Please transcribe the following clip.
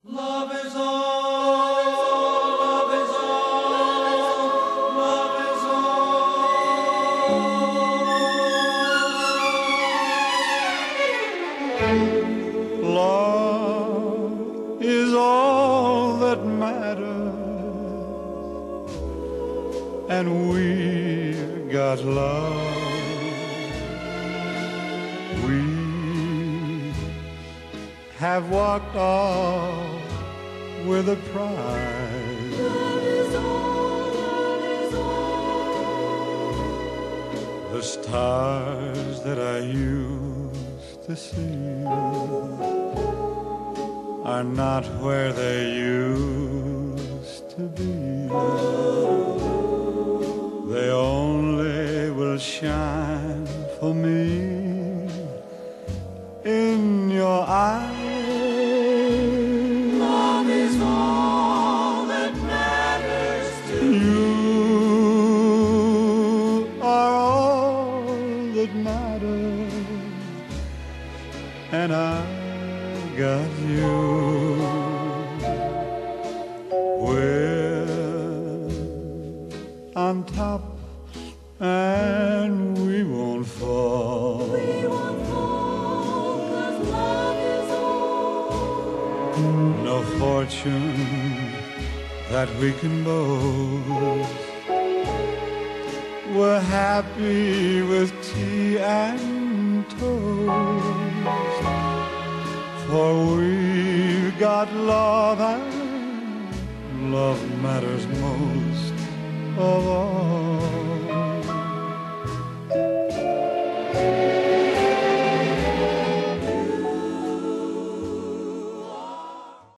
Love is all, love is all, love is all. Love is all that matters, and we've got love. We have walked all with a prize. Love is all, love is all. The stars that I used to see are not where they used to be. They only will shine for me in your eyes. Love is all that matters to You are all that matters, and I got you. We're on top and we won't fall. We won't fall, 'cause love is all. No fortune that we can boast. We're happy with tea and toast, for we've got love, and love matters most of all.